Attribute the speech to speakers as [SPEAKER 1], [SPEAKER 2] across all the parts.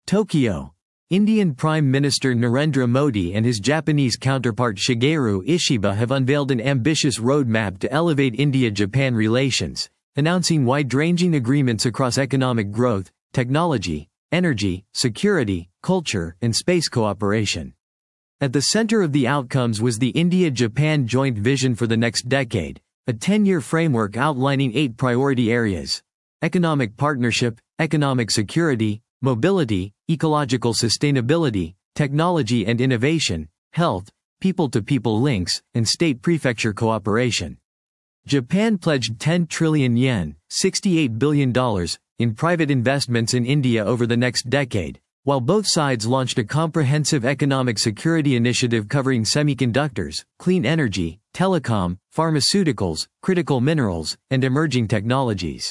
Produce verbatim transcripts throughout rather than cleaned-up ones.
[SPEAKER 1] Tokyo. Indian Prime Minister Narendra Modi and his Japanese counterpart Shigeru Ishiba have unveiled an ambitious roadmap to elevate India-Japan relations, announcing wide-ranging agreements across economic growth, technology, energy, security, culture, and space cooperation. At the center of the outcomes was the India-Japan Joint Vision for the next decade, a ten-year framework outlining eight priority areas: economic partnership, economic security, mobility, ecological sustainability, technology and innovation, health, people-to-people links, and state-prefecture cooperation. Japan pledged ten trillion yen, sixty-eight billion dollars, in private investments in India over the next decade, while both sides launched a comprehensive economic security initiative covering semiconductors, clean energy, telecom, pharmaceuticals, critical minerals, and emerging technologies.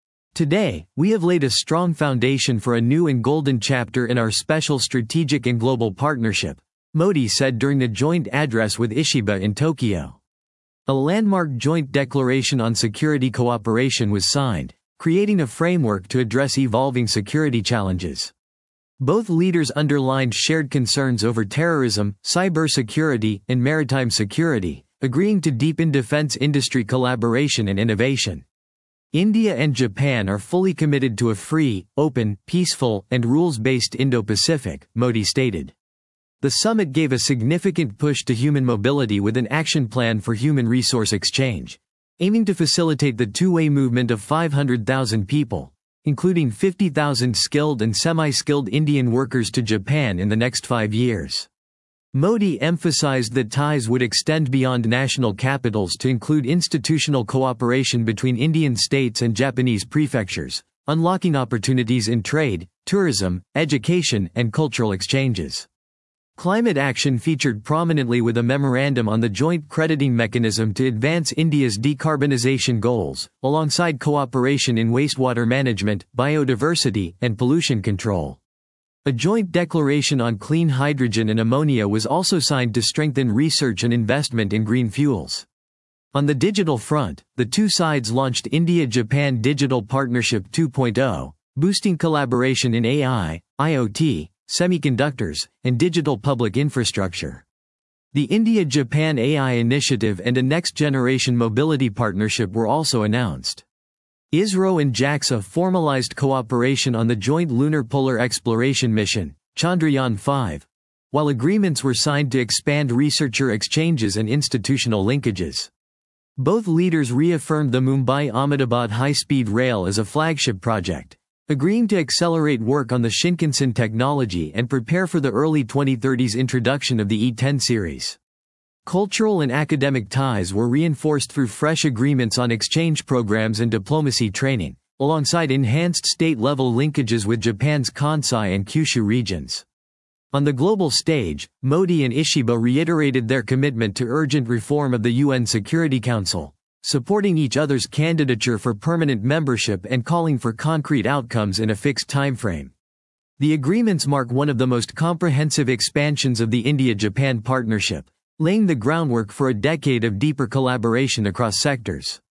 [SPEAKER 1] Today, we have laid a strong foundation for a new and golden chapter in our special strategic and global partnership, Modi said during the joint address with Ishiba in Tokyo. A landmark joint declaration on security cooperation was signed, creating a framework to address evolving security challenges. Both leaders underlined shared concerns over terrorism, cybersecurity, and maritime security, agreeing to deepen defense industry collaboration and innovation. India and Japan are fully committed to a free, open, peaceful, and rules-based Indo-Pacific, Modi stated. The summit gave a significant push to human mobility with an action plan for human resource exchange, aiming to facilitate the two-way movement of five hundred thousand people, including fifty thousand skilled and semi-skilled Indian workers to Japan in the next five years. Modi emphasized that ties would extend beyond national capitals to include institutional cooperation between Indian states and Japanese prefectures, unlocking opportunities in trade, tourism, education, and cultural exchanges. Climate action featured prominently with a memorandum on the joint crediting mechanism to advance India's decarbonization goals, alongside cooperation in wastewater management, biodiversity, and pollution control. A joint declaration on clean hydrogen and ammonia was also signed to strengthen research and investment in green fuels. On the digital front, the two sides launched India-Japan Digital Partnership two point oh, boosting collaboration in A I, IoT, semiconductors, and digital public infrastructure. The India-Japan A I Initiative and a next-generation mobility partnership were also announced. ISRO and JAXA formalized cooperation on the joint lunar polar exploration mission, Chandrayaan five, while agreements were signed to expand researcher exchanges and institutional linkages. Both leaders reaffirmed the Mumbai-Ahmedabad high-speed rail as a flagship project, agreeing to accelerate work on the Shinkansen technology and prepare for the early twenty thirties introduction of the E ten series. Cultural and academic ties were reinforced through fresh agreements on exchange programs and diplomacy training, alongside enhanced state-level linkages with Japan's Kansai and Kyushu regions. On the global stage, Modi and Ishiba reiterated their commitment to urgent reform of the U N Security Council, supporting each other's candidature for permanent membership and calling for concrete outcomes in a fixed timeframe. The agreements mark one of the most comprehensive expansions of the India-Japan partnership, laying the groundwork for a decade of deeper collaboration across sectors.